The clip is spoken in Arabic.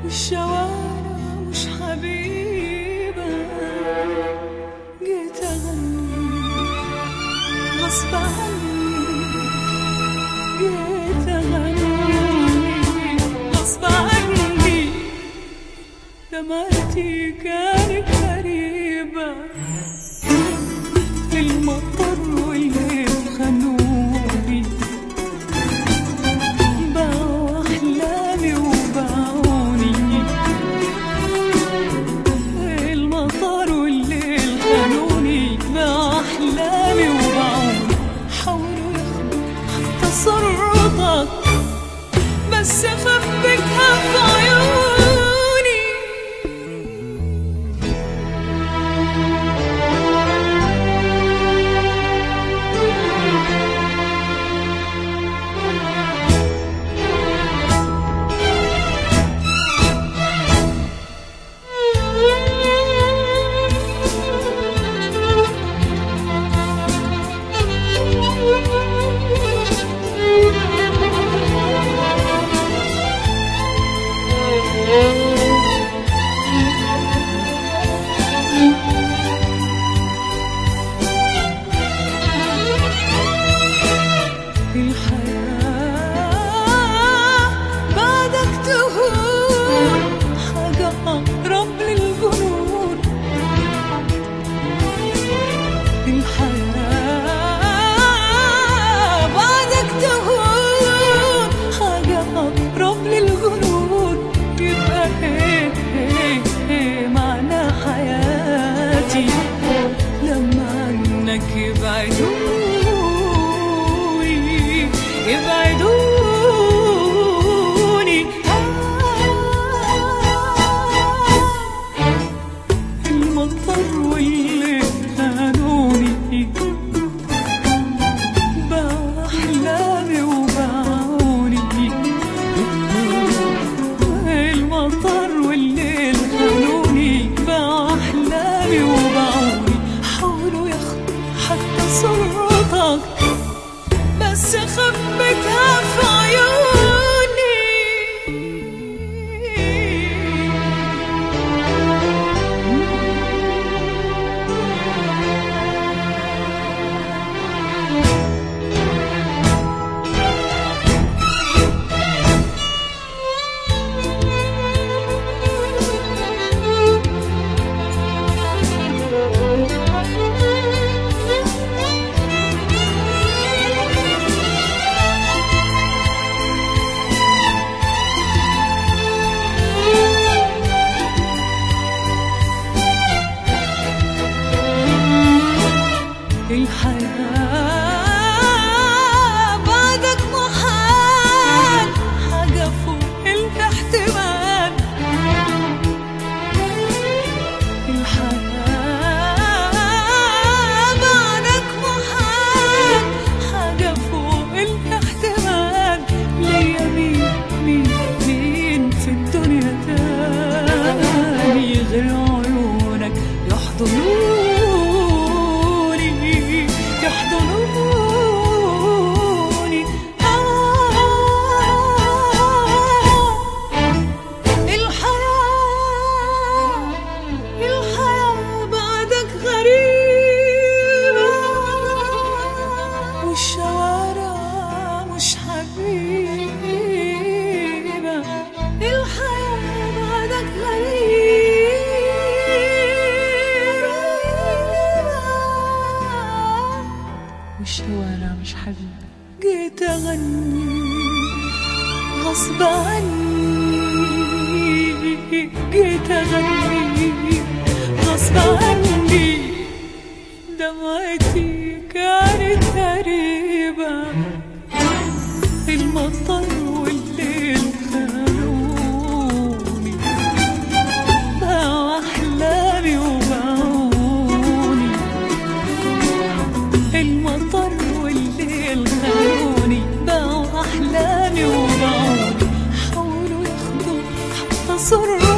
والشوارع مش حبيبة. جيت أغني غصب عني، جيت أغني غصب عني. دمعتي كانت غريبة، المطر والليل خانوني، باعوا أحلامي وباعوني. المطر والليل خانوني، باعوا أحلامي وباعوني. حاولوا ياخدوا تصرفك بس أخبيتها في عيوني. يبعدوني المطر واللي خانوني، باعوا أحلامي وباعوني. المطر واللي خانوني، باعوا أحلامي وباعوني. حاولوا ياخدوا حتى صورتك بس خبيتها في عيوني. الحياة بعدك محال، حاجة فوق الاحتمال. الحياة بعدك محال، حاجة فوق الاحتمال. ليا مين في الدنيا تاني غير عيونك يحضنوني، يحضنوني. الحياة بعدك غريبة، والشوارع مش حبيبة. الحياة بعدك غريبة، والشوارع مش حبيبة. جيت أغني غصب عني، جيت أغني غصب عني. دمعتي كانت غريبة، المطر والليل خانوني، باعوا أحلامي وباعوني. المطر والليل خانوني، باعوا أحلامي وباعوني. حاولوا ياخدوا حتى صورة